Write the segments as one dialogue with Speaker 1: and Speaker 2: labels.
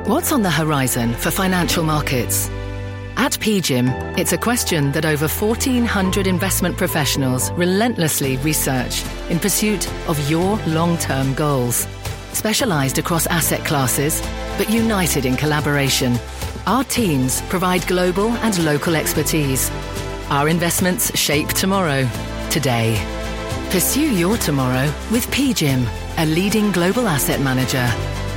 Speaker 1: What's on the horizon for financial markets? At PGIM, it's a question that over 1,400 investment professionals relentlessly research in pursuit of your long-term goals. Specialized across asset classes, but united in collaboration, our teams provide global and local expertise. Our investments shape tomorrow, today. Pursue your tomorrow with PGIM, a leading global asset manager.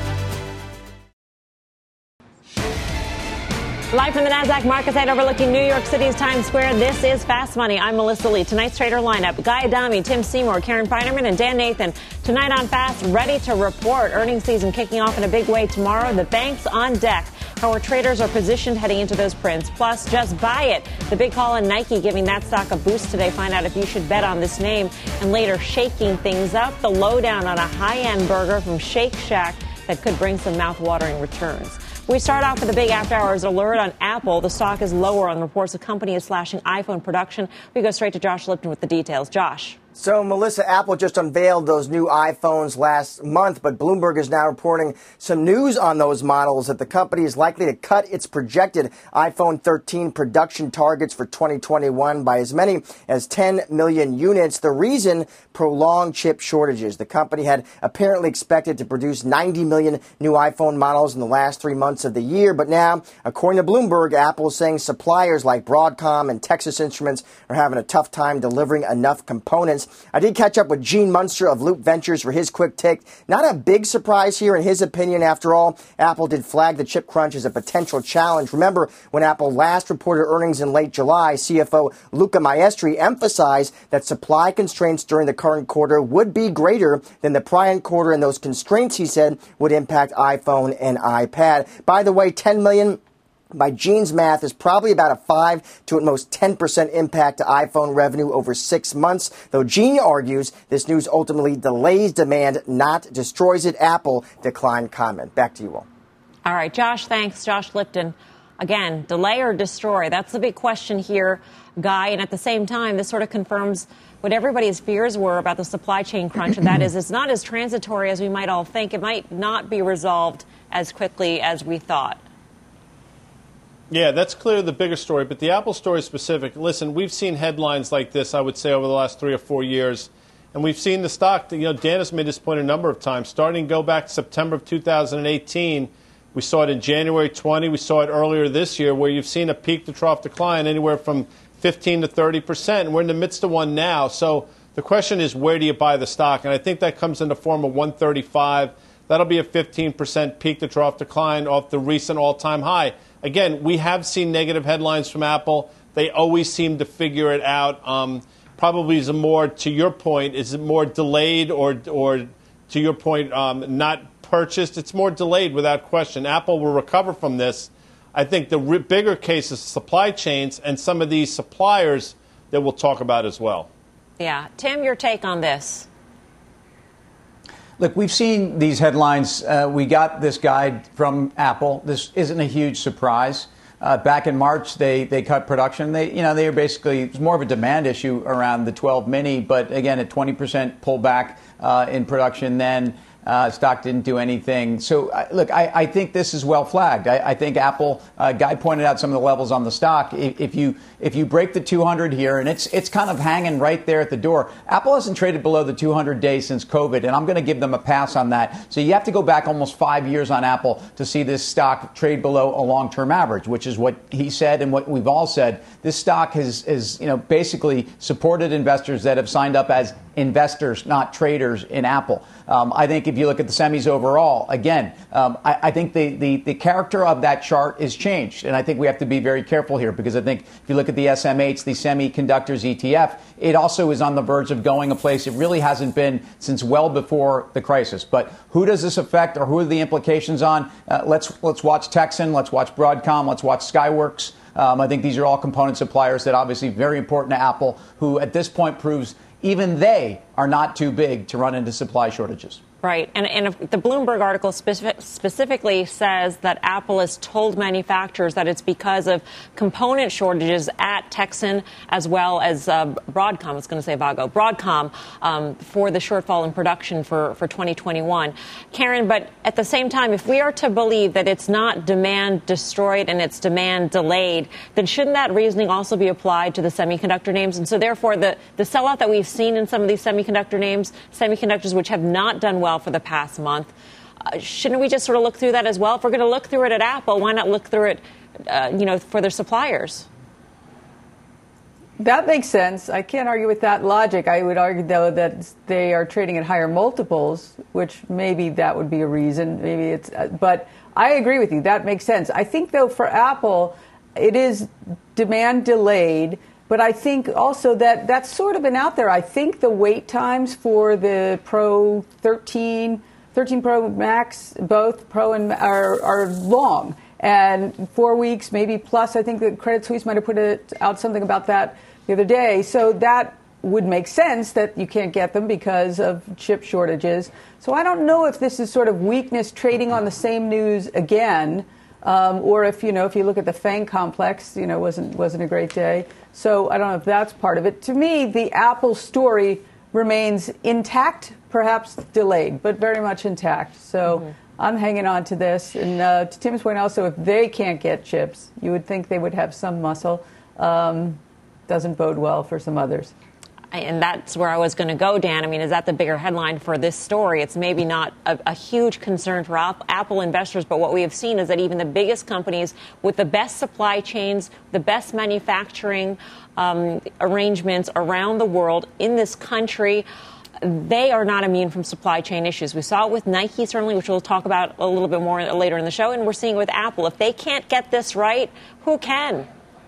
Speaker 2: Live from the NASDAQ market site overlooking New York City's Times Square, this is Fast Money. I'm Melissa Lee. Tonight's trader lineup, Guy Adami, Tim Seymour, Karen Feinerman, and Dan Nathan. Tonight on Fast, ready to report. Earnings season kicking off in a big way tomorrow. The banks on deck. How our traders are positioned heading into those prints. Plus, just buy it. The big call on Nike giving that stock a boost today. Find out if you should bet on this name. And later, shaking things up. The lowdown on a high-end burger from Shake Shack that could bring some mouth-watering returns. We start off with a big after-hours alert on Apple. The stock is lower on reports the company is slashing iPhone production. We go straight to Josh Lipton with the details. Josh.
Speaker 3: So, Melissa, Apple just unveiled those new iPhones last month, but Bloomberg is now reporting some news on those models that the company is likely to cut its projected iPhone 13 production targets for 2021 by as many as 10 million units. The reason, prolonged chip shortages. The company had apparently expected to produce 90 million new iPhone models in the last 3 months of the year, but now, according to Bloomberg, Apple is saying suppliers like Broadcom and Texas Instruments are having a tough time delivering enough components. I did catch up with Gene Munster of Loop Ventures for his quick take. Not a big surprise here in his opinion. After all, Apple did flag the chip crunch as a potential challenge. Remember, when Apple last reported earnings in late July, CFO Luca Maestri emphasized that supply constraints during the current quarter would be greater than the prior quarter, and those constraints, he said, would impact iPhone and iPad. By the way, 10 million by Gene's math is probably about a 5 to at most 10% impact to iPhone revenue over 6 months, though Gene argues this news ultimately delays demand, not destroys it. Apple declined comment. Back to you all.
Speaker 2: All right, Josh, thanks. Josh Lipton. Again, delay or destroy? That's the big question here, Guy. And at the same time, this sort of confirms what everybody's fears were about the supply chain crunch, and that is it's not as transitory as we might all think. It might not be resolved as quickly as we thought.
Speaker 4: Yeah, that's clearly the bigger story, but the Apple story is specific. Listen, we've seen headlines like this, I would say, over the last 3 or 4 years, and we've seen the stock, Dan has made this point a number of times, starting go back to September of 2018. We saw it in January 20. We saw it earlier this year, where you've seen a peak to trough decline anywhere from 15 to 30%, and we're in the midst of one now. So the question is, where do you buy the stock? And I think that comes in the form of 135. That'll be a 15% peak to trough decline off the recent all-time high. Again, we have seen negative headlines from Apple. They always seem to figure it out. Probably is more, to your point, is it more delayed or to your point, not purchased? It's more delayed without question. Apple will recover from this. I think the bigger case is supply chains and some of these suppliers that we'll talk about as well.
Speaker 2: Yeah. Tim, your take on this?
Speaker 5: Look, we've seen these headlines. We got this guide from Apple. This isn't a huge surprise. Back in March, they cut production. They were basically, it was more of a demand issue around the 12 mini, but again, a 20% pullback in production then. Stock didn't do anything. So, look, I think this is well flagged. I think Apple, Guy pointed out some of the levels on the stock. If you break the 200 here, and it's kind of hanging right there at the door. Apple hasn't traded below the 200 days since COVID, and I'm going to give them a pass on that. So you have to go back almost 5 years on Apple to see this stock trade below a long-term average, which is what he said and what we've all said. This stock has basically supported investors that have signed up as investors, not traders in Apple. I think if you look at the semis overall, again, I think the character of that chart is changed. And I think we have to be very careful here because I think if you look at the SMH, the semiconductors ETF, it also is on the verge of going a place it really hasn't been since well before the crisis. But who does this affect or who are the implications on? Let's watch Texan, let's watch Broadcom, let's watch Skyworks. I think these are all component suppliers that obviously very important to Apple, who at this point proves even they are not too big to run into supply shortages.
Speaker 2: Right. And if the Bloomberg article specifically says that Apple has told manufacturers that it's because of component shortages at Texan as well as Broadcom. I was going to say Vago. Broadcom for the shortfall in production for 2021. Karen, but at the same time, if we are to believe that it's not demand destroyed and it's demand delayed, then shouldn't that reasoning also be applied to the semiconductor names? And so therefore, the sellout that we've seen in some of these semiconductor names, semiconductors which have not done well for the past month. Shouldn't we just sort of look through that as well? If we're going to look through it at Apple, why not look through it, for their suppliers?
Speaker 6: That makes sense. I can't argue with that logic. I would argue, though, that they are trading at higher multiples, which maybe that would be a reason. Maybe it's, but I agree with you. That makes sense. I think, though, for Apple, it is demand delayed. But I think also that that's sort of been out there. I think the wait times for the Pro 13 Pro Max, both Pro and are long. And 4 weeks, maybe plus. I think that Credit Suisse might have put out something about that the other day. So that would make sense that you can't get them because of chip shortages. So I don't know if this is sort of weakness trading on the same news again. Or if you look at the FANG complex, wasn't a great day. So I don't know if that's part of it. To me, the Apple story remains intact, perhaps delayed, but very much intact. So I'm hanging on to this. And to Tim's point also, if they can't get chips, you would think they would have some muscle. Doesn't bode well for some others.
Speaker 2: And that's where I was going to go, Dan. I mean, is that the bigger headline for this story? It's maybe not a huge concern for Apple investors, but what we have seen is that even the biggest companies with the best supply chains, the best manufacturing arrangements around the world in this country, they are not immune from supply chain issues. We saw it with Nike, certainly, which we'll talk about a little bit more later in the show, and we're seeing it with Apple. If they can't get this right, who can?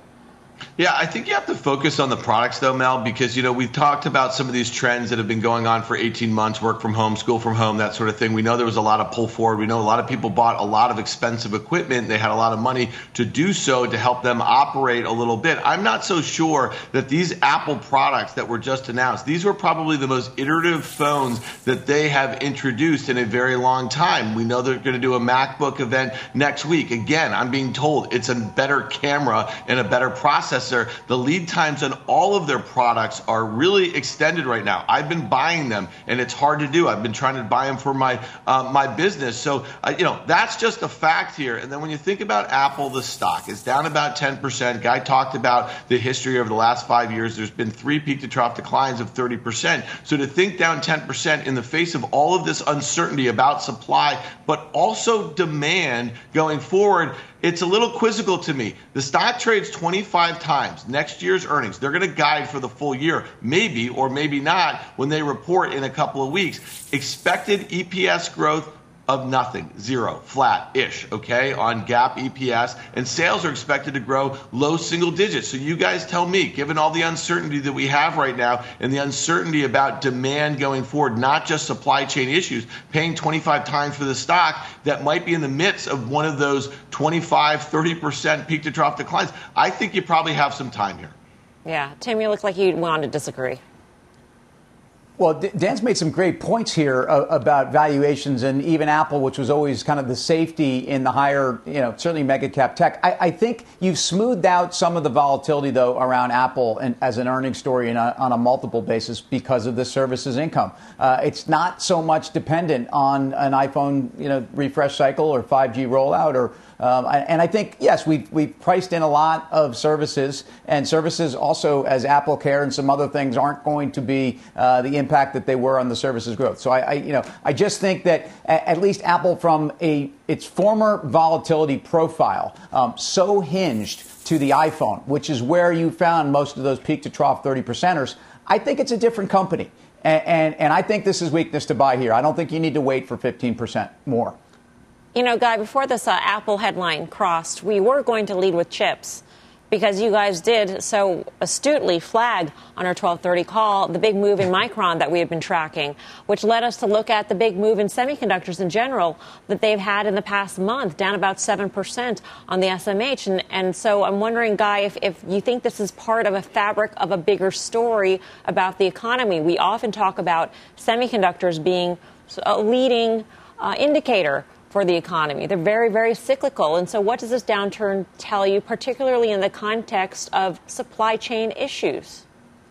Speaker 7: Yeah, I think you have to focus on the products, though, Mel, because, we've talked about some of these trends that have been going on for 18 months, work from home, school from home, that sort of thing. We know there was a lot of pull forward. We know a lot of people bought a lot of expensive equipment. They had a lot of money to do so to help them operate a little bit. I'm not so sure that these Apple products that were just announced, these were probably the most iterative phones that they have introduced in a very long time. We know they're going to do a MacBook event next week. Again, I'm being told it's a better camera and a better processor. The lead times on all of their products are really extended right now. I've been buying them, and it's hard to do. I've been trying to buy them for my business. So, that's just a fact here. And then when you think about Apple, the stock is down about 10%. Guy talked about the history over the last 5 years. There's been 3 peak-to-trough declines of 30%. So to think down 10% in the face of all of this uncertainty about supply, but also demand going forward, it's a little quizzical to me. The stock trades 25 times next year's earnings. They're going to guide for the full year, maybe or maybe not, when they report in a couple of weeks. Expected EPS growth of nothing, 0, flat-ish, okay, on GAAP EPS. And sales are expected to grow low single digits. So you guys tell me, given all the uncertainty that we have right now and the uncertainty about demand going forward, not just supply chain issues, paying 25 times for the stock that might be in the midst of one of those 25, 30% peak-to-trough declines, I think you probably have some time here.
Speaker 2: Yeah. Tim, you look like you want to disagree.
Speaker 5: Well, Dan's made some great points here about valuations and even Apple, which was always kind of the safety in the higher, certainly mega cap tech. I think you've smoothed out some of the volatility, though, around Apple and as an earnings story and on a multiple basis because of the services income. It's not so much dependent on an iPhone, refresh cycle or 5G rollout or and I think, yes, we've priced in a lot of services, and services also, as Apple Care and some other things, aren't going to be the impact that they were on the services growth. So I just think that at least Apple, from its former volatility profile, so hinged to the iPhone, which is where you found most of those peak to trough 30%ers, I think it's a different company. And I think this is weakness to buy here. I don't think you need to wait for 15% more.
Speaker 2: Guy, before this Apple headline crossed, we were going to lead with chips because you guys did so astutely flag on our 12:30 call the big move in Micron that we had been tracking, which led us to look at the big move in semiconductors in general that they've had in the past month, down about 7% on the SMH. And so I'm wondering, Guy, if you think this is part of a fabric of a bigger story about the economy. We often talk about semiconductors being a leading indicator for the economy. They're very, very cyclical. And so what does this downturn tell you, particularly in the context of supply chain issues?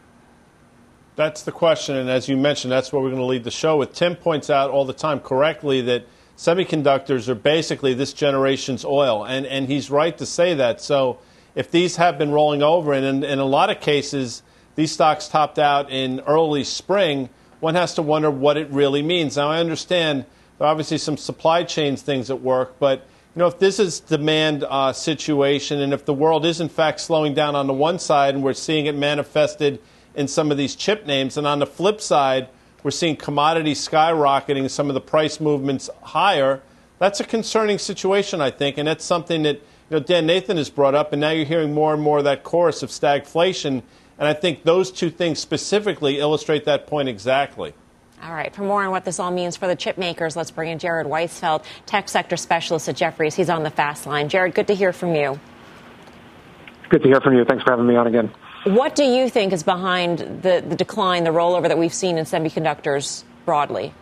Speaker 4: That's the question. And as you mentioned, that's what we're going to lead the show with. Tim points out all the time correctly that semiconductors are basically this generation's oil. And he's right to say that. So if these have been rolling over, and in a lot of cases, these stocks topped out in early spring, one has to wonder what it really means. Now, I understand there are obviously some supply chain things at work, but if this is demand situation, and if the world is in fact slowing down on the one side, and we're seeing it manifested in some of these chip names, and on the flip side, we're seeing commodities skyrocketing, some of the price movements higher, that's a concerning situation, I think, and that's something that Dan Nathan has brought up, and now you're hearing more and more of that chorus of stagflation, and I think those two things specifically illustrate that point exactly.
Speaker 2: All right. For more on what this all means for the chip makers, let's bring in Jared Weisfeld, tech sector specialist at Jefferies. He's on the fast line. Jared, good to hear from you.
Speaker 8: Good to hear from you. Thanks for having me on again.
Speaker 2: What do you think is behind the decline, the rollover that we've seen in semiconductors broadly?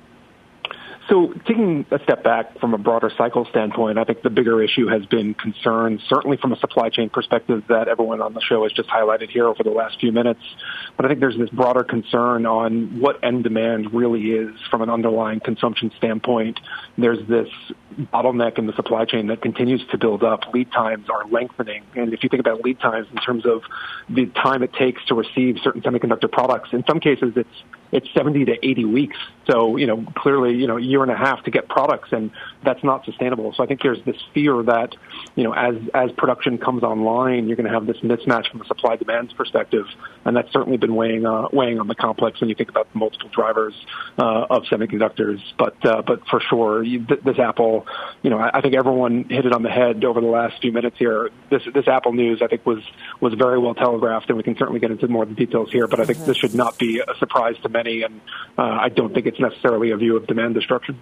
Speaker 8: So taking a step back from a broader cycle standpoint, I think the bigger issue has been concern, certainly from a supply chain perspective that everyone on the show has just highlighted here over the last few minutes. But I think there's this broader concern on what end demand really is from an underlying consumption standpoint. There's this bottleneck in the supply chain that continues to build up. Lead times are lengthening. And if you think about lead times in terms of the time it takes to receive certain semiconductor products, in some cases it's 70 to 80 weeks. So, clearly, a year and a half to get products, and that's not sustainable. So I think there's this fear that, as production comes online, you're going to have this mismatch from a supply demand perspective. And that's certainly been weighing on the complex when you think about the multiple drivers of semiconductors. But for sure, this Apple, I think everyone hit it on the head over the last few minutes here. This Apple news, I think, was very well telegraphed, and we can certainly get into more of the details here. But I think this should not be a surprise to many, and I don't think it's necessarily a view of demand destruction.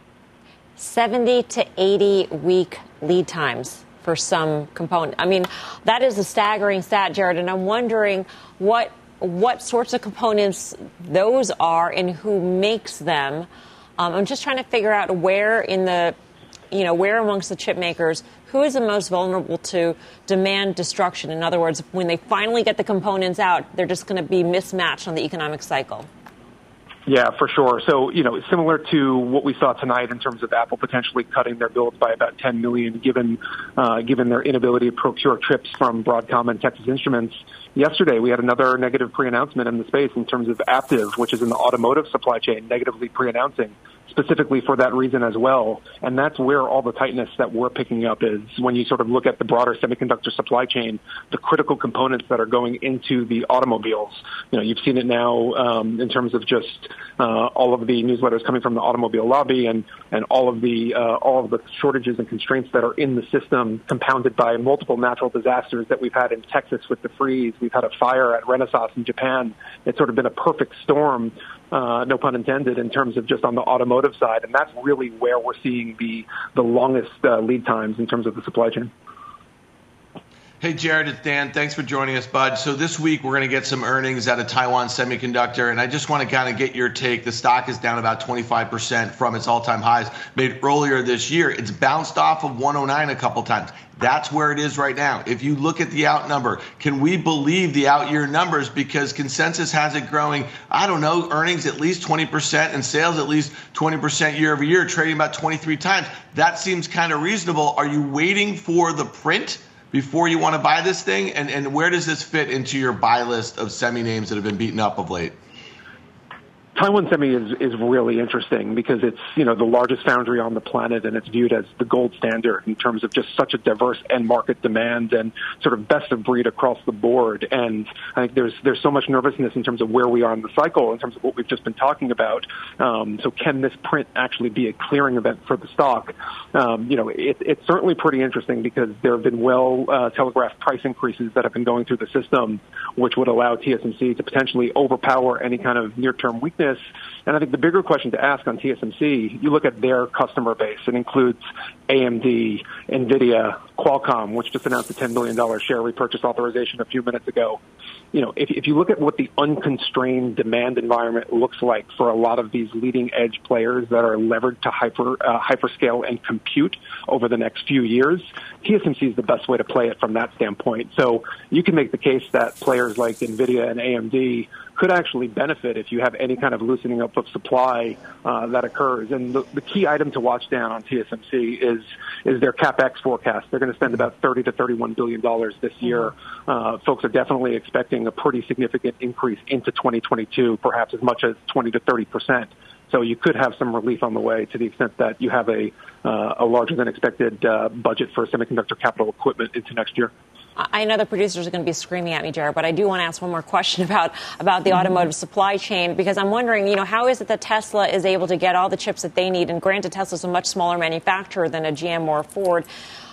Speaker 2: 70 to 80 week lead times for some component. I mean, that is a staggering stat, Jared, and I'm wondering what sorts of components those are and who makes them. I'm just trying to figure out where amongst the chip makers, who is the most vulnerable to demand destruction? In other words, when they finally get the components out, they're just going to be mismatched on the economic cycle.
Speaker 8: Yeah, for sure. So, similar to what we saw tonight in terms of Apple potentially cutting their builds by about 10 million, given their inability to procure chips from Broadcom and Texas Instruments. Yesterday, we had another negative pre-announcement in the space in terms of Aptiv, which is in the automotive supply chain, negatively pre-announcing, specifically for that reason as well. And that's where all the tightness that we're picking up is when you sort of look at the broader semiconductor supply chain, the critical components that are going into the automobiles. You've seen it now in terms of just all of the newsletters coming from the automobile lobby and all of the shortages and constraints that are in the system, compounded by multiple natural disasters that we've had in Texas with the freeze. We've had a fire at Renesas in Japan. It's sort of been a perfect storm, no pun intended, in terms of just on the automotive side. And that's really where we're seeing the longest lead times in terms of the supply chain.
Speaker 7: Hey, Jared, it's Dan. Thanks for joining us, bud. So this week we're going to get some earnings out of Taiwan Semiconductor, and I just want to kind of get your take. The stock is down about 25% from its all-time highs made earlier this year. It's bounced off of 109 a couple times. That's where it is right now. If you look at the out number, can we believe the out year numbers? Because consensus has it growing, earnings at least 20% and sales at least 20% year over year, trading about 23 times. That seems kind of reasonable. Are you waiting for the print before you want to buy this thing? And where does this fit into your buy list of semi names that have been beaten up of late?
Speaker 8: Taiwan Semi is really interesting because it's, the largest foundry on the planet, and it's viewed as the gold standard in terms of just such a diverse end market demand and sort of best of breed across the board. And I think there's so much nervousness in terms of where we are in the cycle, in terms of what we've just been talking about. So can this print actually be a clearing event for the stock? It's certainly pretty interesting because there have been telegraphed price increases that have been going through the system, which would allow TSMC to potentially overpower any kind of near-term weakness. And I think the bigger question to ask on TSMC, you look at their customer base. It includes AMD, NVIDIA, Qualcomm, which just announced a $10 billion share repurchase authorization a few minutes ago. if you look at what the unconstrained demand environment looks like for a lot of these leading edge players that are levered to hyperscale and compute over the next few years, TSMC is the best way to play it from that standpoint. So you can make the case that players like NVIDIA and AMD could actually benefit if you have any kind of loosening up of supply that occurs. And the key item to watch down on TSMC is their CapEx forecast. They're going to spend about $30 to $31 billion this year. Folks are definitely expecting a pretty significant increase into 2022, perhaps as much as 20 to 30%. So you could have some relief on the way to the extent that you have a larger than expected budget for semiconductor capital equipment into next year.
Speaker 2: I know the producers are going to be screaming at me, Jared, but I do want to ask one more question about the automotive supply chain, because I'm wondering, how is it that Tesla is able to get all the chips that they need? And granted, Tesla's a much smaller manufacturer than a GM or a Ford.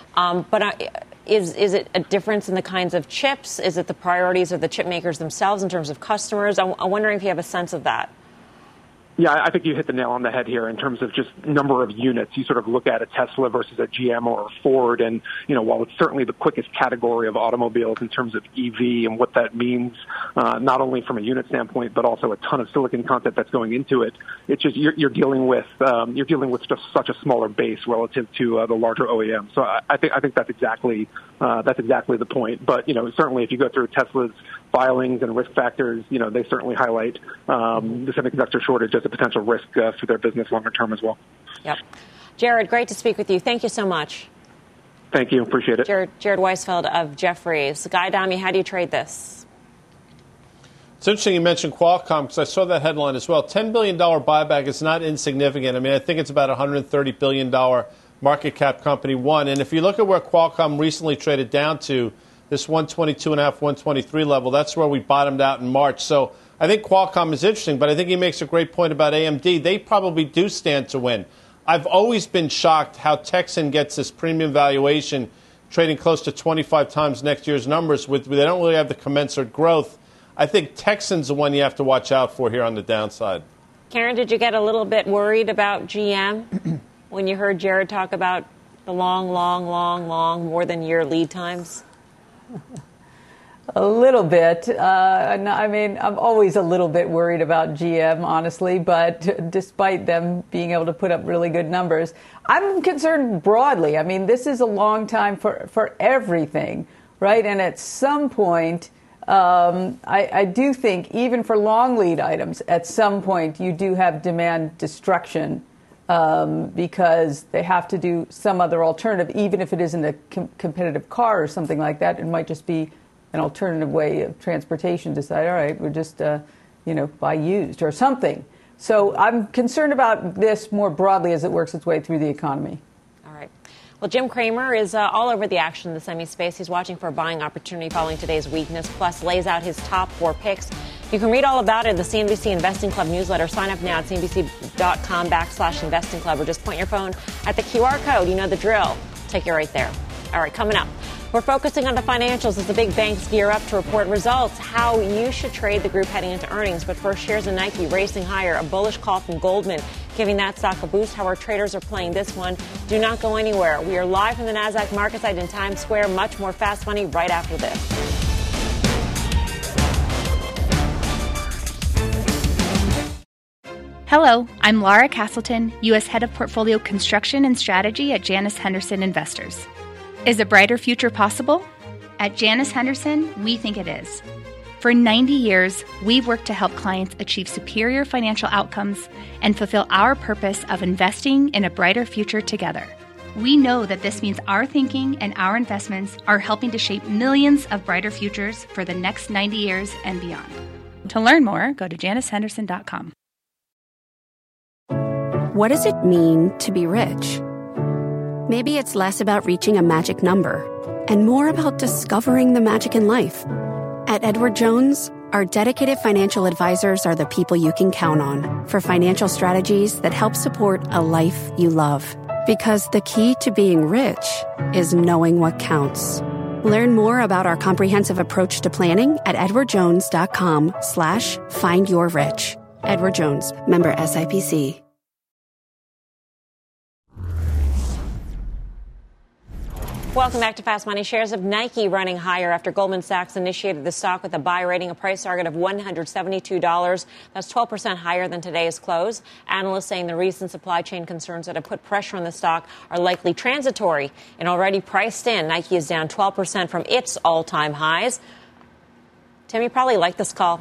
Speaker 2: Is it a difference in the kinds of chips? Is it the priorities of the chip makers themselves in terms of customers? I'm wondering if you have a sense of that.
Speaker 8: Yeah, I think you hit the nail on the head here in terms of just number of units. You sort of look at a Tesla versus a GM or a Ford, and, while it's certainly the quickest category of automobiles in terms of EV and what that means, not only from a unit standpoint, but also a ton of silicon content that's going into it, it's just you're dealing with just such a smaller base relative to the larger OEM. So I think that's exactly the point. But, certainly if you go through Tesla's filings and risk factors, they certainly highlight the semiconductor shortage as a potential risk for their business longer term as well.
Speaker 2: Yep. Jared, great to speak with you. Thank you so much.
Speaker 8: Thank you. Appreciate it.
Speaker 2: Jared Weisfeld of Jefferies. Guy Adami, how do you trade this?
Speaker 4: It's interesting you mentioned Qualcomm, because I saw that headline as well. $10 billion buyback is not insignificant. I think it's about $130 billion market cap company, one. And if you look at where Qualcomm recently traded down to, this 122.5, 123 level, that's where we bottomed out in March. So I think Qualcomm is interesting, but I think he makes a great point about AMD. They probably do stand to win. I've always been shocked how Texan gets this premium valuation, trading close to 25 times next year's numbers. They don't really have the commensurate growth. I think Texan's the one you have to watch out for here on the downside.
Speaker 2: Karen, did you get a little bit worried about GM when you heard Jared talk about the long, more than year lead times?
Speaker 6: A little bit. I'm always a little bit worried about GM, honestly, but despite them being able to put up really good numbers, I'm concerned broadly. This is a long time for everything, right? And at some point, I do think even for long lead items, at some point you do have demand destruction because they have to do some other alternative, even if it isn't a competitive car or something like that. It might just be an alternative way of transportation. Decide, all right, we're just, buy used or something. So I'm concerned about this more broadly as it works its way through the economy.
Speaker 2: All right. Well, Jim Cramer is all over the action in the semi space. He's watching for a buying opportunity following today's weakness, plus lays out his top 4 picks. You can read all about it in the CNBC Investing Club newsletter. Sign up now at cnbc.com/investing club, or just point your phone at the QR code. You know the drill. Take you right there. All right, coming up, we're focusing on the financials as the big banks gear up to report results, how you should trade the group heading into earnings. But first, shares of Nike racing higher, a bullish call from Goldman, giving that stock a boost. How our traders are playing this one. Do not go anywhere. We are live from the NASDAQ market site in Times Square. Much more Fast Money right after this.
Speaker 9: Hello, I'm Laura Castleton, U.S. Head of Portfolio Construction and Strategy at Janus Henderson Investors. Is a brighter future possible? At Janus Henderson, we think it is. For 90 years, we've worked to help clients achieve superior financial outcomes and fulfill our purpose of investing in a brighter future together. We know that this means our thinking and our investments are helping to shape millions of brighter futures for the next 90 years and beyond. To learn more, go to janushenderson.com.
Speaker 10: What does it mean to be rich? Maybe it's less about reaching a magic number and more about discovering the magic in life. At Edward Jones, our dedicated financial advisors are the people you can count on for financial strategies that help support a life you love. Because the key to being rich is knowing what counts. Learn more about our comprehensive approach to planning at edwardjones.com/findyourrich. Edward Jones, member SIPC.
Speaker 2: Welcome back to Fast Money. Shares of Nike running higher after Goldman Sachs initiated the stock with a buy rating, a price target of $172. That's 12% higher than today's close. Analysts saying the recent supply chain concerns that have put pressure on the stock are likely transitory and already priced in. Nike is down 12% from its all-time highs. Tim, you probably like this call.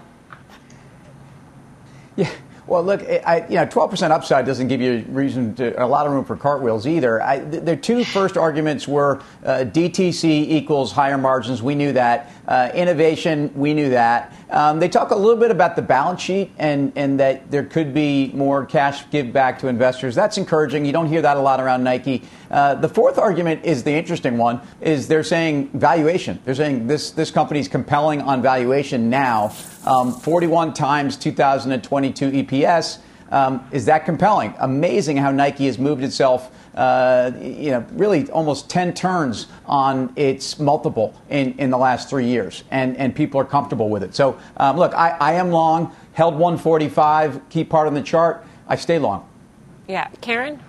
Speaker 5: Yeah. Well, look, 12% upside doesn't give you a lot of room for cartwheels either. The two first arguments were DTC equals higher margins. We knew that. Innovation, we knew that. They talk a little bit about the balance sheet and that there could be more cash give back to investors. That's encouraging. You don't hear that a lot around Nike. The fourth argument is the interesting one, is they're saying valuation. They're saying this company is compelling on valuation now. 41 times 2022 EPS. Is that compelling? Amazing how Nike has moved itself, really almost 10 turns on its multiple in the last 3 years, and people are comfortable with it. So, look, I am long, held 145, key part on the chart. I stay long.
Speaker 2: Yeah. Karen?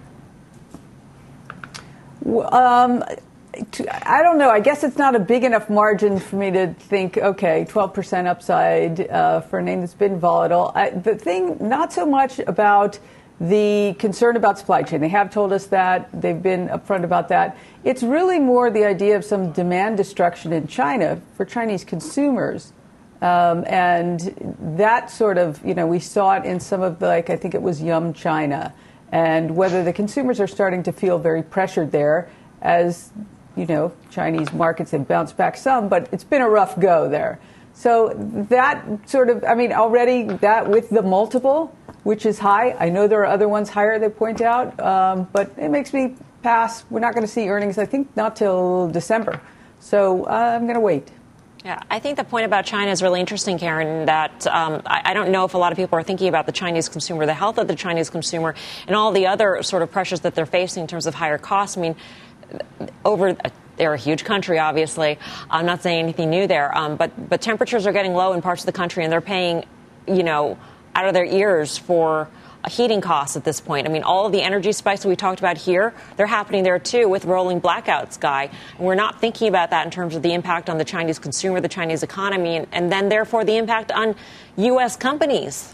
Speaker 6: I don't know. I guess it's not a big enough margin for me to think, okay, 12% upside for a name that's been volatile. The thing, not so much about the concern about supply chain. They have told us that. They've been upfront about that. It's really more the idea of some demand destruction in China for Chinese consumers. And that sort of, we saw it in some of the, I think it was Yum China. And whether the consumers are starting to feel very pressured there as Chinese markets have bounced back some, but it's been a rough go there. So that sort of, already that with the multiple, which is high. I know there are other ones higher, they point out, but it makes me pass. We're not going to see earnings, I think, not till December. So I'm going to wait.
Speaker 2: Yeah, I think the point about China is really interesting, Karen, that I don't know if a lot of people are thinking about the Chinese consumer, the health of the Chinese consumer, and all the other sort of pressures that they're facing in terms of higher costs. They're a huge country, obviously. I'm not saying anything new there, but temperatures are getting low in parts of the country, and they're paying, out of their ears for heating costs at this point. All of the energy spikes that we talked about here, they're happening there, too, with rolling blackouts, Guy. And we're not thinking about that in terms of the impact on the Chinese consumer, the Chinese economy, and then, therefore, the impact on U.S. companies.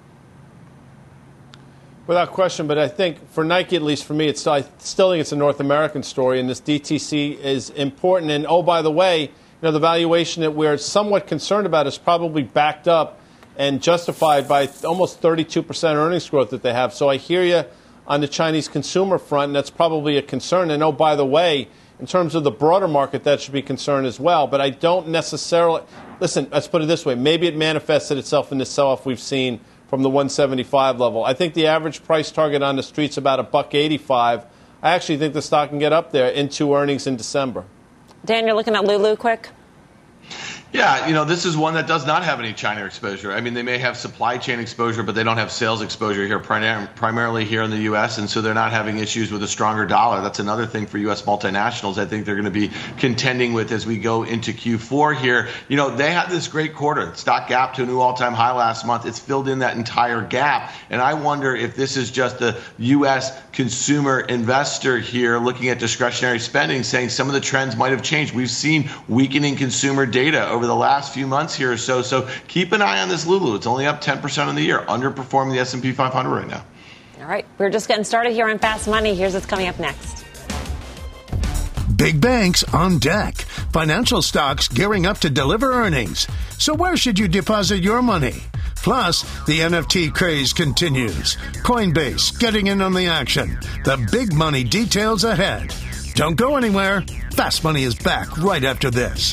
Speaker 4: Without question, but I think for Nike, at least for me, I still think it's a North American story, and this DTC is important. And, oh, by the way, the valuation that we're somewhat concerned about is probably backed up and justified by almost 32% earnings growth that they have. So I hear you on the Chinese consumer front, and that's probably a concern. And, oh, by the way, in terms of the broader market, that should be a concern as well. But I don't necessarily – listen, let's put it this way. Maybe it manifested itself in the sell-off we've seen from the 175 level. I think the average price target on the street's about $1.85. I actually think the stock can get up there into earnings in December.
Speaker 2: Dan, you're looking at Lulu quick?
Speaker 7: Yeah, this is one that does not have any China exposure. They may have supply chain exposure, but they don't have sales exposure here, primarily here in the U.S., and so they're not having issues with a stronger dollar. That's another thing for U.S. multinationals I think they're going to be contending with as we go into Q4 here. They had this great quarter. Stock gap to a new all-time high last month. It's filled in that entire gap, and I wonder if this is just the U.S. consumer investor here looking at discretionary spending, saying some of the trends might have changed. We've seen weakening consumer data over the last few months here or so. So keep an eye on this Lulu. It's only up 10% on the year, underperforming the S&P 500 right now.
Speaker 2: All right. We're just getting started here on Fast Money. Here's what's coming up next.
Speaker 11: Big banks on deck. Financial stocks gearing up to deliver earnings. So where should you deposit your money? Plus, the NFT craze continues. Coinbase getting in on the action. The big money details ahead. Don't go anywhere. Fast Money is back right after this.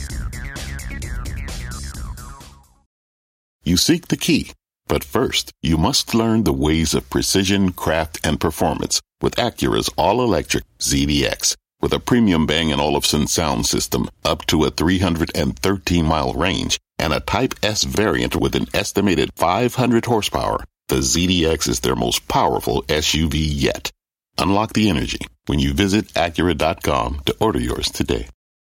Speaker 12: You seek the key, but first, you must learn the ways of precision, craft, and performance with Acura's all-electric ZDX. With a premium Bang & Olufsen sound system up to a 313-mile range and a Type S variant with an estimated 500 horsepower, the ZDX is their most powerful SUV yet. Unlock the energy when you visit Acura.com to order yours today.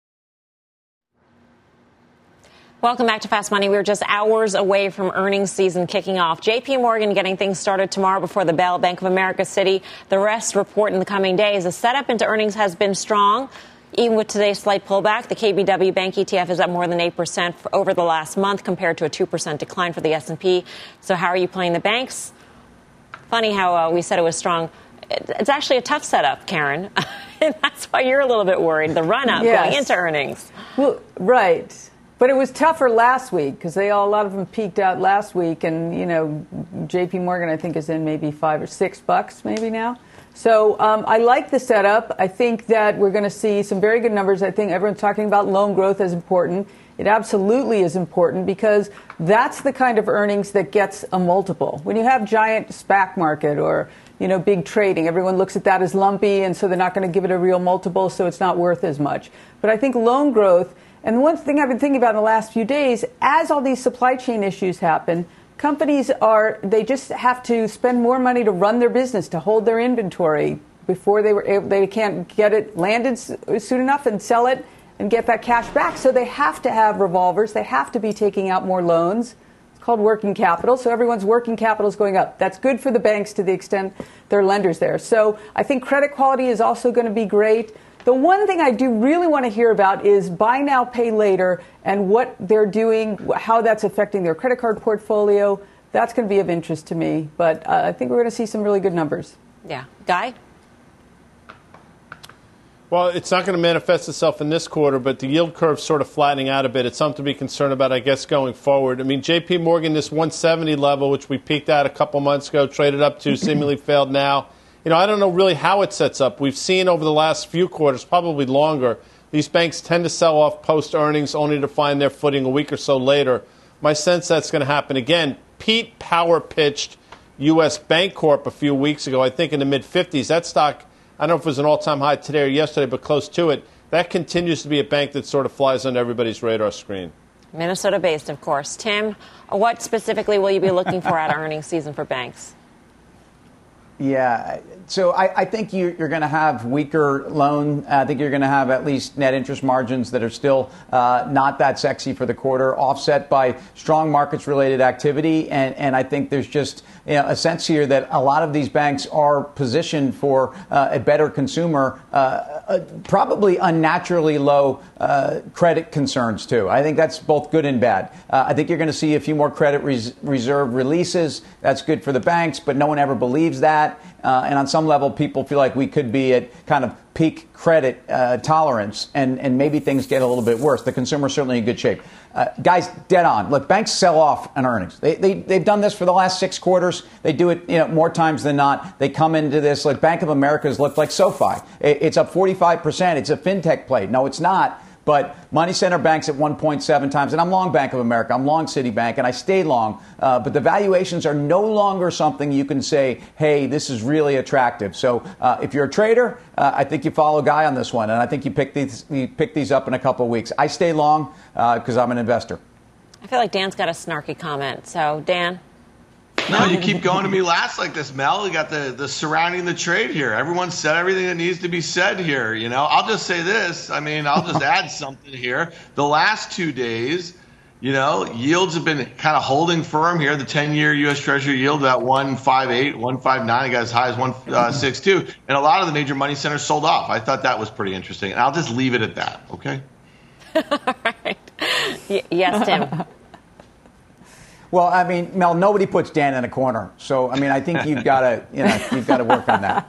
Speaker 2: Welcome back to Fast Money. We're just hours away from earnings season kicking off. J.P. Morgan getting things started tomorrow before the bell. Bank of America, Citi, the rest report in the coming days. The setup into earnings has been strong. Even with today's slight pullback, the KBW Bank ETF is up more than 8% over the last month compared to a 2% decline for the S&P. So how are you playing the banks? Funny how we said it was strong. It's actually a tough setup, Karen. And that's why you're a little bit worried, the run-up going into earnings.
Speaker 6: Well, right. But it was tougher last week because a lot of them peaked out last week. And, J.P. Morgan, I think, is in maybe $5 or $6 maybe now. So I like the setup. I think that we're going to see some very good numbers. I think everyone's talking about loan growth as important. It absolutely is important because that's the kind of earnings that gets a multiple. When you have giant SPAC market or, big trading, everyone looks at that as lumpy, and so they're not going to give it a real multiple, so it's not worth as much. But I think loan growth, and one thing I've been thinking about in the last few days, as all these supply chain issues happen, companies they just have to spend more money to run their business, to hold their inventory before they can't get it landed soon enough and sell it and get that cash back. So they have to have revolvers. They have to be taking out more loans. It's called working capital. So everyone's working capital is going up. That's good for the banks to the extent they're lenders there. So I think credit quality is also going to be great. The one thing I do really want to hear about is buy now, pay later, and what they're doing, how that's affecting their credit card portfolio. That's going to be of interest to me. But I think we're going to see some really good numbers.
Speaker 2: Yeah. Guy?
Speaker 4: Well, it's not going to manifest itself in this quarter, but the yield curve's sort of flattening out a bit. It's something to be concerned about, I guess, going forward. I mean, J.P. Morgan, this 170 level, which we peaked at a couple months ago, traded up to, seemingly failed now. I don't know really how it sets up. We've seen over the last few quarters, probably longer, these banks tend to sell off post-earnings only to find their footing a week or so later. My sense that's going to happen again. Pete Power pitched U.S. Bancorp a few weeks ago, I think in the mid-50s. That stock, I don't know if it was an all-time high today or yesterday, but close to it. That continues to be a bank that sort of flies on everybody's radar screen.
Speaker 2: Minnesota-based, of course. Tim, what specifically will you be looking for at earnings season for banks?
Speaker 5: Yeah, so I think you're going to have weaker loan. I think you're going to have at least net interest margins that are still not that sexy for the quarter, offset by strong markets-related activity. And I think there's just a sense here that a lot of these banks are positioned for a better consumer, probably unnaturally low credit concerns, too. I think that's both good and bad. I think you're going to see a few more credit reserve releases. That's good for the banks, but no one ever believes that. And on some level, people feel like we could be at kind of peak credit tolerance, and maybe things get a little bit worse. The consumer's certainly in good shape. Guys, dead on. Look, banks sell off on earnings. They've done this for the last 6 quarters. They do it more times than not. They come into this like Bank of America's looked like SoFi. It's up 45%. It's a fintech play. No, it's not. But money center banks at 1.7 times, and I'm long Bank of America, I'm long Citibank, and I stay long. But the valuations are no longer something you can say, hey, this is really attractive. So if you're a trader, I think you follow Guy on this one, and I think you pick these up in a couple of weeks. I stay long because I'm an investor.
Speaker 2: I feel like Dan's got a snarky comment. So, Dan?
Speaker 7: No, you keep going to me last like this, Mel. You got the surrounding the trade here. Everyone said everything that needs to be said here. I'll just say this. I'll just add something here. The last 2 days, yields have been kind of holding firm here. The 10-year U.S. Treasury yield at 1.58, 1.59. It got as high as 1.62. And a lot of the major money centers sold off. I thought that was pretty interesting. And I'll just leave it at that, okay?
Speaker 2: All right. Yes, Tim.
Speaker 5: Well, Mel, nobody puts Dan in a corner. So, I think you've got to work on that.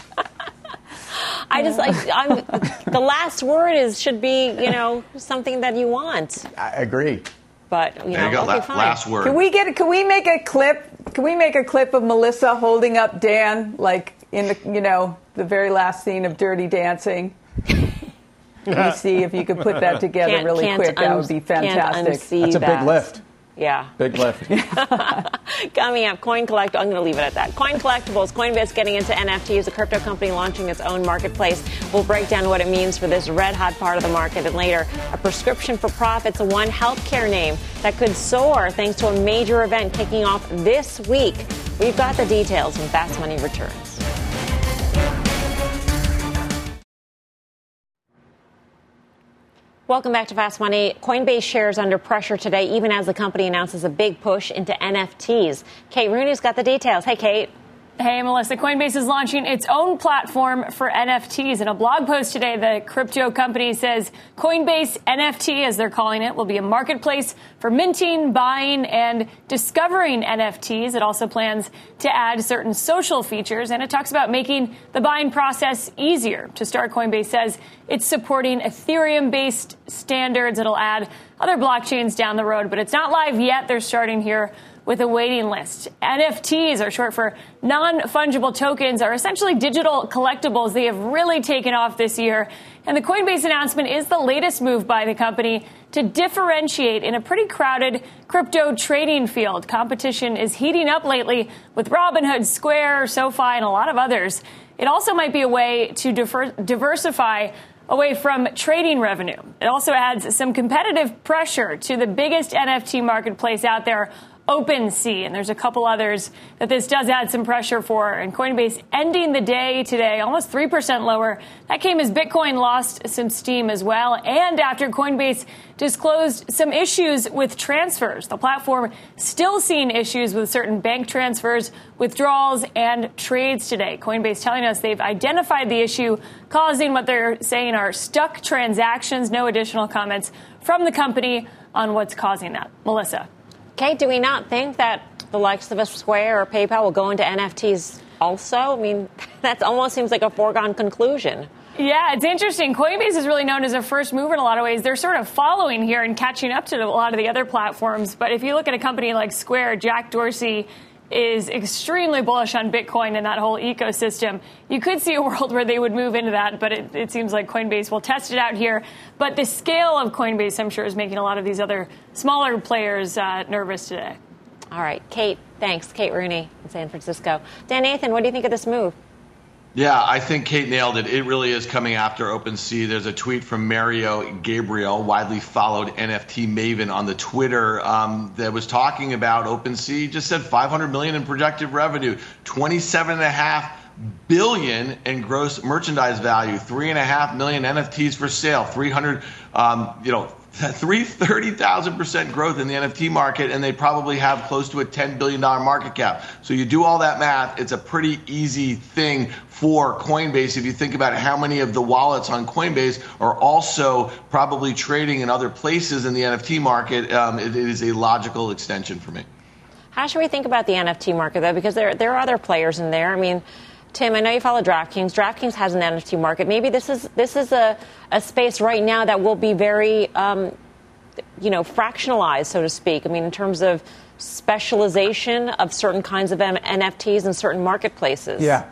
Speaker 2: I just the last word should be, something that you want.
Speaker 5: I agree.
Speaker 2: But,
Speaker 7: there you go.
Speaker 2: okay, fine.
Speaker 7: Last word.
Speaker 6: Can we make a clip of Melissa holding up Dan, like in the very last scene of Dirty Dancing? Let me see if you could put that together really quick. That would be fantastic.
Speaker 5: That's a big lift.
Speaker 2: Yeah.
Speaker 5: Big lift.
Speaker 2: Coming up, Coin Collect. I'm going to leave it at that. Coin Collectibles. Coinbase getting into NFTs, a crypto company launching its own marketplace. We'll break down what it means for this red-hot part of the market. And later, a prescription for profits, one healthcare name that could soar thanks to a major event kicking off this week. We've got the details when Fast Money returns. Welcome back to Fast Money. Coinbase shares under pressure today, even as the company announces a big push into NFTs. Kate Rooney's got the details. Hey, Kate.
Speaker 13: Hey, Melissa. Coinbase is launching its own platform for NFTs. In a blog post today, the crypto company says Coinbase NFT, as they're calling it, will be a marketplace for minting, buying, and discovering NFTs. It also plans to add certain social features, and it talks about making the buying process easier. To start, Coinbase says it's supporting Ethereum-based standards. It'll add other blockchains down the road, but it's not live yet. They're starting here with a waiting list. NFTs are short for non-fungible tokens, are essentially digital collectibles. They have really taken off this year. And the Coinbase announcement is the latest move by the company to differentiate in a pretty crowded crypto trading field. Competition is heating up lately with Robinhood, Square, SoFi, and a lot of others. It also might be a way to diversify away from trading revenue. It also adds some competitive pressure to the biggest NFT marketplace out there, OpenSea, and there's a couple others that this does add some pressure for. And Coinbase ending the day today almost 3% lower. That came as Bitcoin lost some steam as well, and after Coinbase disclosed some issues with transfers. The platform still seeing issues with certain bank transfers, withdrawals, and trades today. Coinbase telling us they've identified the issue causing what they're saying are stuck transactions. No additional comments from the company on what's causing that. Melissa.
Speaker 2: Kate, do we not think that the likes of a Square or PayPal will go into NFTs also? I mean, that almost seems like a foregone conclusion.
Speaker 13: Yeah, it's interesting. Coinbase is really known as a first mover in a lot of ways. They're sort of following here and catching up to a lot of the other platforms. But if you look at a company like Square, Jack Dorsey is extremely bullish on Bitcoin and that whole ecosystem. You could see a world where they would move into that, but it seems like Coinbase will test it out here. But the scale of Coinbase, I'm sure, is making a lot of these other smaller players nervous today.
Speaker 2: All right, Kate, thanks. Kate Rooney in San Francisco. Dan Nathan, what do you think of this move?
Speaker 7: Yeah, I think Kate nailed it. It really is coming after OpenSea. There's a tweet from Mario Gabriel, widely followed NFT maven on the Twitter, that was talking about OpenSea. Just said $500 million in projected revenue, $27.5 billion in gross merchandise value, 3.5 million NFTs for sale, 30,000% growth in the NFT market, and they probably have close to a $10 billion market cap. So you do all that math, it's a pretty easy thing for Coinbase. If you think about how many of the wallets on Coinbase are also probably trading in other places in the NFT market, it is a logical extension for me.
Speaker 2: How should we think about the NFT market, though? Because there are other players in there. I mean, Tim, I know you follow DraftKings. DraftKings has an NFT market. Maybe this is a space right now that will be very, fractionalized, so to speak. I mean, in terms of specialization of certain kinds of NFTs in certain marketplaces.
Speaker 5: Yeah.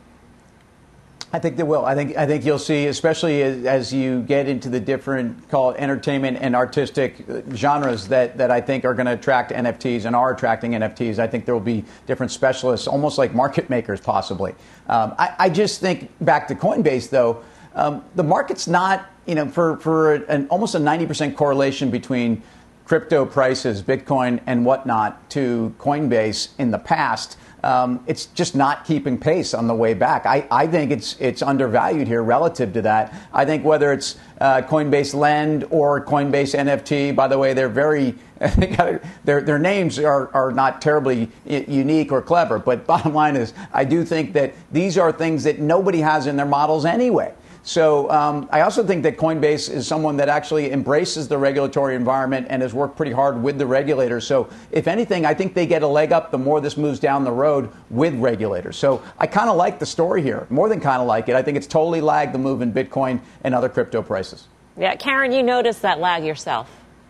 Speaker 5: I think they will. I think you'll see, especially as you get into the different, call it entertainment and artistic genres that I think are going to attract NFTs and are attracting NFTs. I think there will be different specialists, almost like market makers, possibly. I just think back to Coinbase, though, the market's not, for almost a 90% correlation between crypto prices, Bitcoin and whatnot, to Coinbase in the past. It's just not keeping pace on the way back. I think it's undervalued here relative to that. I think whether it's Coinbase Lend or Coinbase NFT, by the way, they're very their names are not terribly unique or clever. But bottom line is, I do think that these are things that nobody has in their models anyway. So I also think that Coinbase is someone that actually embraces the regulatory environment and has worked pretty hard with the regulators. So if anything, I think they get a leg up the more this moves down the road with regulators. So I kind of like the story here, more than kind of like it. I think it's totally lagged the move in Bitcoin and other crypto prices.
Speaker 2: Yeah, Karen, you noticed that lag yourself.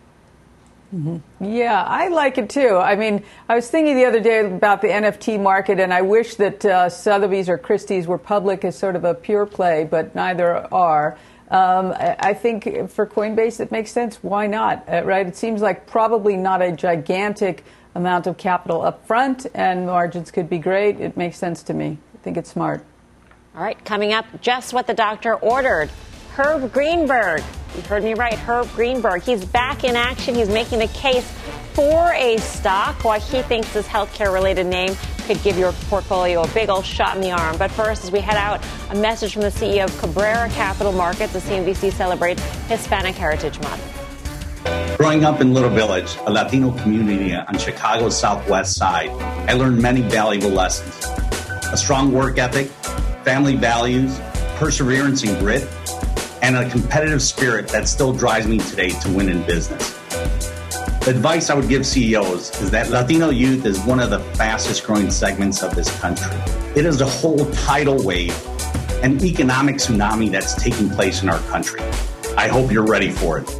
Speaker 6: Mm-hmm. Yeah, I like it too. I mean, I was thinking the other day about the NFT market, and I wish that Sotheby's or Christie's were public as sort of a pure play, but neither are. I think for Coinbase, it makes sense. Why not? Right? It seems like probably not a gigantic amount of capital up front, and margins could be great. It makes sense to me. I think it's smart.
Speaker 2: All right, coming up, just what the doctor ordered. Herb Greenberg. You heard me right, Herb Greenberg. He's back in action. He's making a case for a stock, why he thinks this healthcare-related name could give your portfolio a big old shot in the arm. But first, as we head out, a message from the CEO of Cabrera Capital Markets as CNBC celebrates Hispanic Heritage Month.
Speaker 14: Growing up in Little Village, a Latino community on Chicago's southwest side, I learned many valuable lessons. a strong work ethic, family values, perseverance and grit, and a competitive spirit that still drives me today to win in business. The advice I would give CEOs is that Latino youth is one of the fastest growing segments of this country. It is a whole tidal wave, an economic tsunami that's taking place in our country. I hope you're ready for it.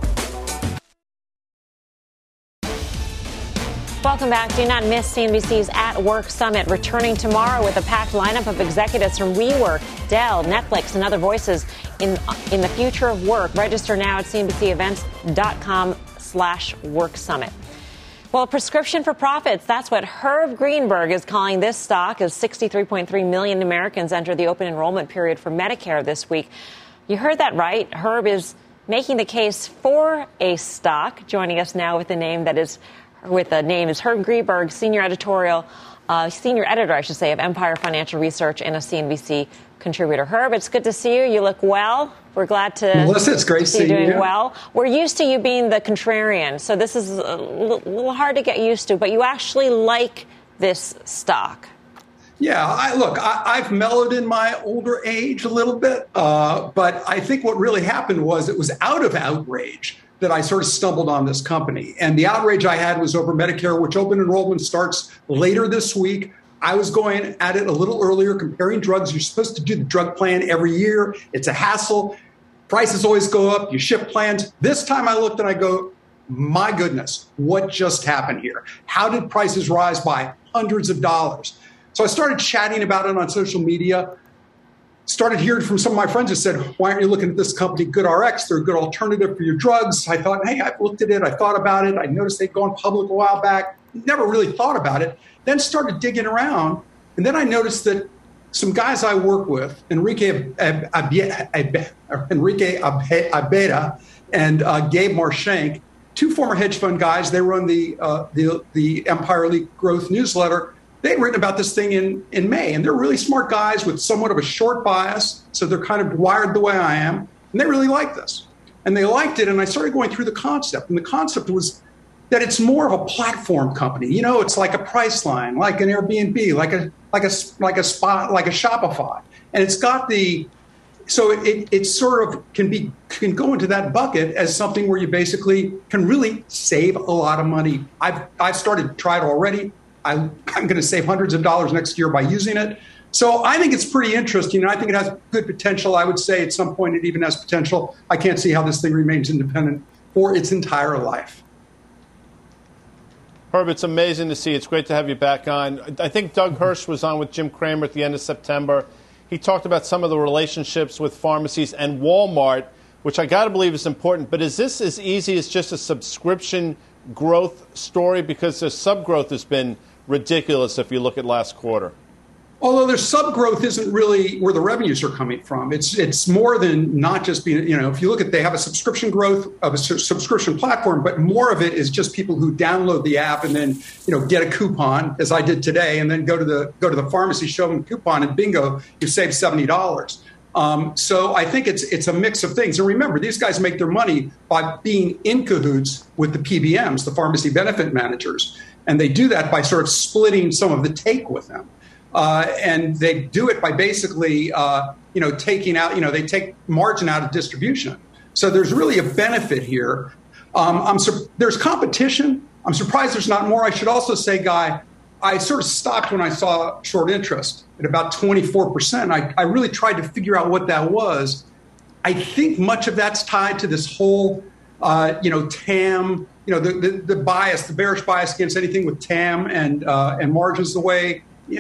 Speaker 2: Welcome back. Do not miss CNBC's At Work Summit, returning tomorrow with a packed lineup of executives from WeWork, Dell, Netflix, and other voices in the future of work. Register now at cnbcevents.com/work summit. Well, prescription for profits. That's what Herb Greenberg is calling this stock, as 63.3 million Americans enter the open enrollment period for Medicare this week. You heard that right. Herb is making the case for a stock. Joining us now with the name is Herb Greenberg, senior editor, I should say, of Empire Financial Research and a CNBC contributor. Herb, it's good to see you. You look well. We're glad to
Speaker 15: Melissa, it's great to see you
Speaker 2: doing well. We're used to you being the contrarian, so this is a little hard to get used to, but you actually like this stock.
Speaker 15: Yeah, I've mellowed in my older age a little bit, but I think what really happened was it was out of outrage that I sort of stumbled on this company. And the outrage I had was over Medicare, which open enrollment starts later this week. I was going at it a little earlier, comparing drugs. You're supposed to do the drug plan every year. It's a hassle. Prices always go up. You shift plans. This time I looked and I go, my goodness, what just happened here? How did prices rise by hundreds of dollars? So I started chatting about it on social media. Started hearing from some of my friends who said, why aren't you looking at this company, GoodRx? They're a good alternative for your drugs. I thought, hey, I've looked at it. I thought about it. I noticed they'd gone public a while back. Never really thought about it. Then started digging around. And then I noticed that some guys I work with, Enrique Abeta and Gabe Marshank, two former hedge fund guys, they run the Empire Elite Growth newsletter. They'd written about this thing in May, and they're really smart guys with somewhat of a short bias, so they're kind of wired the way I am, and they really liked this. And they liked it, and I started going through the concept, and the concept was that it's more of a platform company. You know, it's like a Priceline, like an Airbnb, like a Spot, like a Shopify. And it's got so it sort of can go into that bucket as something where you basically can really save a lot of money. I've started to try it already. I'm going to save hundreds of dollars next year by using it. So I think it's pretty interesting. I think it has good potential. I would say at some point it even has potential. I can't see how this thing remains independent for its entire life.
Speaker 4: Herb, it's amazing to see. It's great to have you back on. I think Doug Hirsch was on with Jim Cramer at the end of September. He talked about some of the relationships with pharmacies and Walmart, which I got to believe is important. But is this as easy as just a subscription growth story? Because the sub-growth has been ridiculous if you look at last quarter.
Speaker 15: Although their sub-growth isn't really where the revenues are coming from. It's more than not just being, if you look at, they have a subscription growth of a subscription platform, but more of it is just people who download the app and then, get a coupon, as I did today, and then go to the pharmacy, show them a coupon, and bingo, you save $70. So I think it's a mix of things. And remember, these guys make their money by being in cahoots with the PBMs, the pharmacy benefit managers. And they do that by sort of splitting some of the take with them. And they do it by basically, taking out, they take margin out of distribution. So there's really a benefit here. There's competition. I'm surprised there's not more. I should also say, Guy, I sort of stopped when I saw short interest at about 24%. I really tried to figure out what that was. I think much of that's tied to this whole, TAM, the bias, the bearish bias against anything with TAM and margins the way,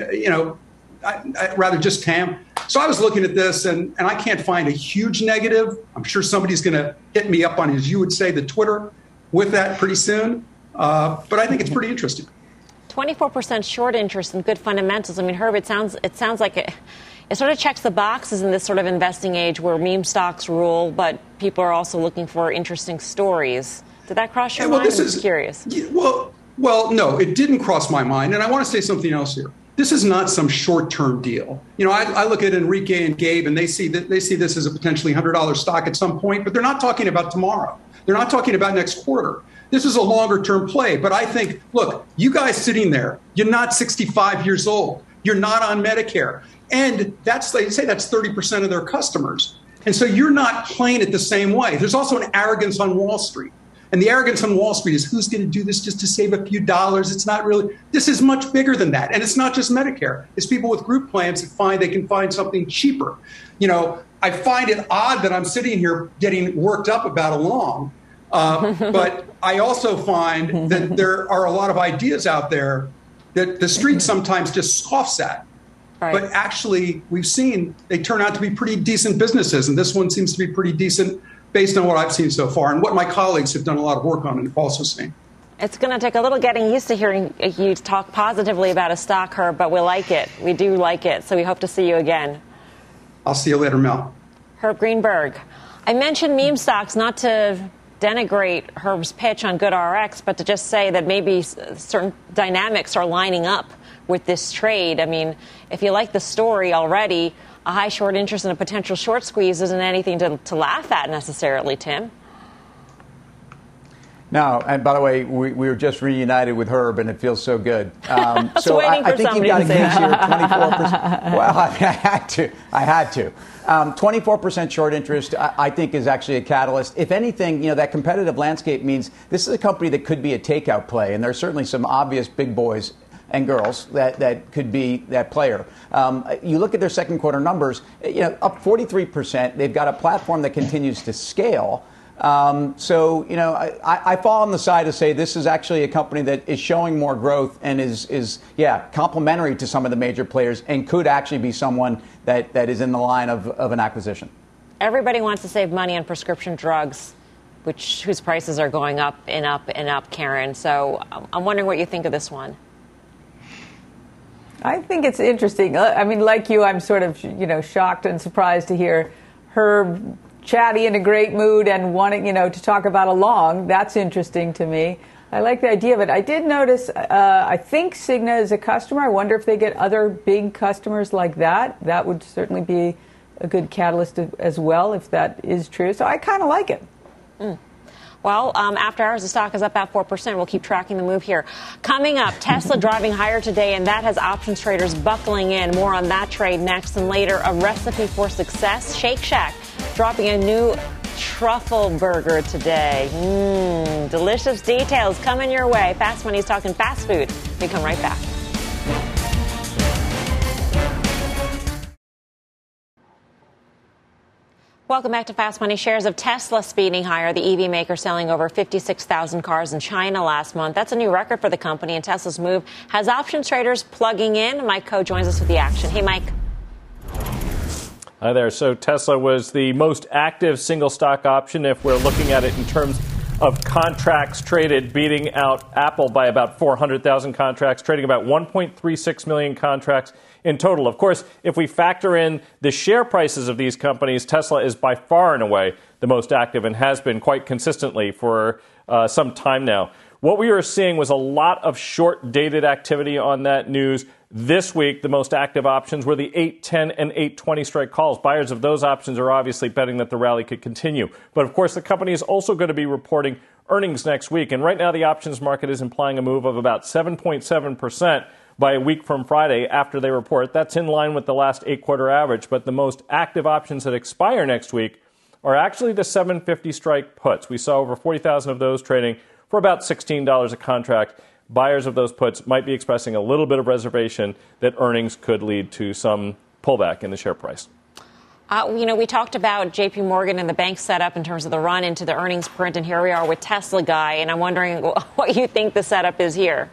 Speaker 15: rather just TAM. So I was looking at this and I can't find a huge negative. I'm sure somebody's going to hit me up on, as you would say, the Twitter with that pretty soon. But I think it's pretty interesting.
Speaker 2: 24% short interest and good fundamentals. I mean, Herb, it sounds like it sort of checks the boxes in this sort of investing age where meme stocks rule, but people are also looking for interesting stories. Did that cross your mind? I'm just curious.
Speaker 15: Well, no, it didn't cross my mind. And I want to say something else here. This is not some short-term deal. I look at Enrique and Gabe, and they see this as a potentially $100 stock at some point, but they're not talking about tomorrow. They're not talking about next quarter. This is a longer-term play. But I think, look, you guys sitting there, you're not 65 years old. You're not on Medicare. And they say that's 30% of their customers. And so you're not playing it the same way. There's also an arrogance on Wall Street. And the arrogance on Wall Street is who's going to do this just to save a few dollars? It's not really. This is much bigger than that. And it's not just Medicare. It's people with group plans that find they can find something cheaper. I find it odd that I'm sitting here getting worked up about Along. But I also find that there are a lot of ideas out there that the street sometimes just scoffs at. Right. But actually, we've seen they turn out to be pretty decent businesses. And this one seems to be pretty decent based on what I've seen so far and what my colleagues have done a lot of work on and also seen.
Speaker 2: It's going to take a little getting used to hearing you talk positively about a stock, Herb, but we like it. We do like it. So we hope to see you again.
Speaker 15: I'll see you later, Mel.
Speaker 2: Herb Greenberg. I mentioned meme stocks not to denigrate Herb's pitch on GoodRx, but to just say that maybe certain dynamics are lining up with this trade. I mean, if you like the story already, a high short interest and a potential short squeeze isn't anything to laugh at necessarily, Tim. No,
Speaker 5: and by the way, we were just reunited with Herb, and it feels so good.
Speaker 2: So I think you've got to
Speaker 5: use your 24%. Well, I had to. 24% short interest, I think, is actually a catalyst. If anything, that competitive landscape means this is a company that could be a takeout play, and there are certainly some obvious big boys and girls that could be that player. You look at their second quarter numbers, up 43%. They've got a platform that continues to scale. I fall on the side to say this is actually a company that is showing more growth and is complementary to some of the major players and could actually be someone that is in the line of an acquisition.
Speaker 2: Everybody wants to save money on prescription drugs, whose prices are going up and up and up, Karen. So I'm wondering what you think of this one.
Speaker 6: I think it's interesting. I mean, like you, I'm sort of, shocked and surprised to hear Herb chatty in a great mood and wanting, to talk about Along. That's interesting to me. I like the idea of it. I did notice, I think Cigna is a customer. I wonder if they get other big customers like that. That would certainly be a good catalyst as well, if that is true. So I kind of like it.
Speaker 2: Well, after hours, the stock is up about 4%. We'll keep tracking the move here. Coming up, Tesla driving higher today, and that has options traders buckling in. More on that trade next. And later, a recipe for success. Shake Shack dropping a new truffle burger today. Delicious details coming your way. Fast Money's talking fast food. We come right back. Welcome back to Fast Money. Shares of Tesla speeding higher. The EV maker selling over 56,000 cars in China last month. That's a new record for the company, and Tesla's move has options traders plugging in. Mike Coe joins us with the action. Hey, Mike.
Speaker 16: Hi there. So Tesla was the most active single stock option if we're looking at it in terms of contracts traded, beating out Apple by about 400,000 contracts, trading about 1.36 million contracts in total. Of course, if we factor in the share prices of these companies, Tesla is by far and away the most active and has been quite consistently for some time now. What we were seeing was a lot of short-dated activity on that news. This week, the most active options were the 8, 10, and 8.20 strike calls. Buyers of those options are obviously betting that the rally could continue. But, of course, the company is also going to be reporting earnings next week. And right now, the options market is implying a move of about 7.7% by a week from Friday after they report. That's in line with the last 8-quarter average. But the most active options that expire next week are actually the 750 strike puts. We saw over 40,000 of those trading for about $16 a contract. Buyers of those puts might be expressing a little bit of reservation that earnings could lead to some pullback in the share price.
Speaker 2: We talked about J.P. Morgan and the bank setup in terms of the run into the earnings print, and here we are with Tesla Guy, and I'm wondering what you think the setup is here.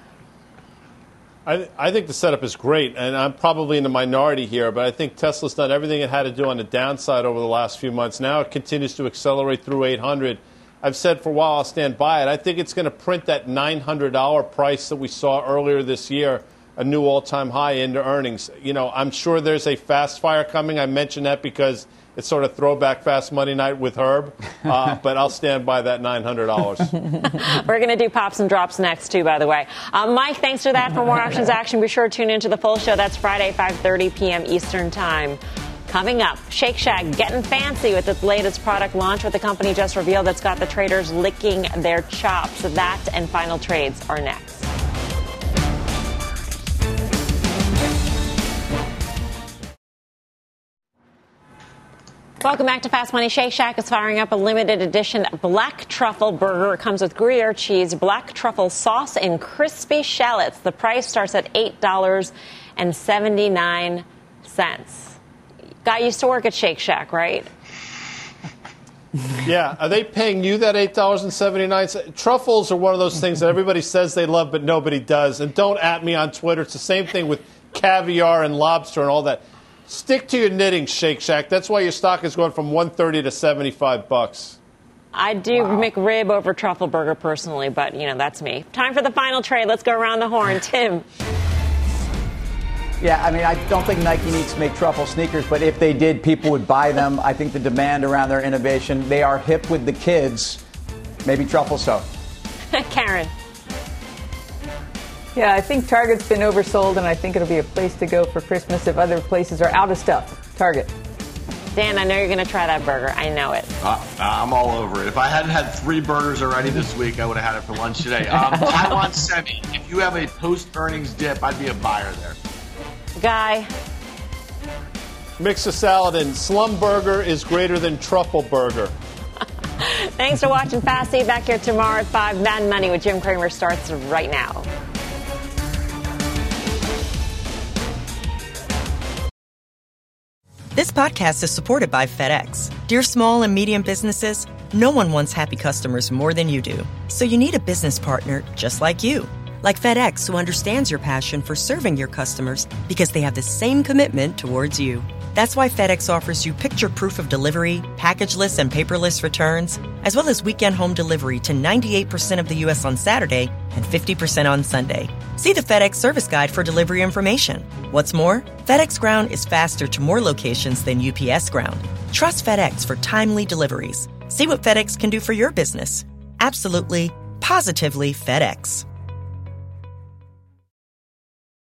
Speaker 4: I think the setup is great, and I'm probably in the minority here, but I think Tesla's done everything it had to do on the downside over the last few months. Now it continues to accelerate through 800. I've said for a while I'll stand by it. I think it's going to print that $900 price that we saw earlier this year, a new all-time high into earnings. I'm sure there's a fast fire coming. I mentioned that because it's sort of throwback Fast Money night with Herb, but I'll stand by that $900.
Speaker 2: We're going to do pops and drops next, too, by the way. Mike, thanks for that. For more options action, be sure to tune into the full show. That's Friday, 5:30 p.m. Eastern Time. Coming up, Shake Shack getting fancy with its latest product launch, with the company just revealed that's got the traders licking their chops. That and final trades are next. Welcome back to Fast Money. Shake Shack is firing up a limited edition black truffle burger. It comes with Gruyere cheese, black truffle sauce, and crispy shallots. The price starts at $8.79. Guy used to work at Shake Shack, right?
Speaker 4: Yeah. Are they paying you that $8.79? Truffles are one of those things that everybody says they love, but nobody does. And don't at me on Twitter. It's the same thing with caviar and lobster and all that. Stick to your knitting, Shake Shack. That's why your stock is going from $130 to $75.
Speaker 2: I do McRib over truffle burger personally, but, that's me. Time for the final trade. Let's go around the horn. Tim.
Speaker 5: Yeah, I mean, I don't think Nike needs to make truffle sneakers, but if they did, people would buy them. I think the demand around their innovation, they are hip with the kids. Maybe truffle so.
Speaker 2: Karen.
Speaker 6: Yeah, I think Target's been oversold, and I think it'll be a place to go for Christmas if other places are out of stuff. Target.
Speaker 2: Dan, I know you're going to try that burger. I know it.
Speaker 7: I'm all over it. If I hadn't had 3 burgers already this week, I would have had it for lunch today. Taiwan Semi. If you have a post-earnings dip, I'd be a buyer there.
Speaker 2: Guy.
Speaker 4: Mix a salad in. Slum burger is greater than truffle burger.
Speaker 2: Thanks for watching Fast. See you back here tomorrow at 5. Mad Money with Jim Cramer starts right now.
Speaker 17: This podcast is supported by FedEx. Dear small and medium businesses, no one wants happy customers more than you do. So you need a business partner just like you. Like FedEx, who understands your passion for serving your customers because they have the same commitment towards you. That's why FedEx offers you picture proof of delivery, packageless and paperless returns, as well as weekend home delivery to 98% of the U.S. on Saturday and 50% on Sunday. See the FedEx service guide for delivery information. What's more, FedEx Ground is faster to more locations than UPS Ground. Trust FedEx for timely deliveries. See what FedEx can do for your business. Absolutely, positively FedEx.